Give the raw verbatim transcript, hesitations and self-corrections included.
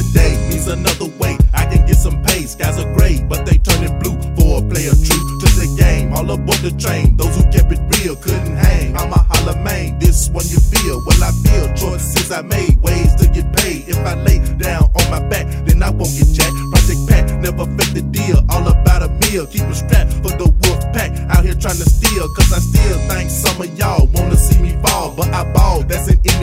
day means another way I can get some pay. Skies are gray, but they turning blue for a player true to the game. All aboard the train, those who kept it real couldn't hang. I'm a holla man, this one you feel. Well, I feel choices I made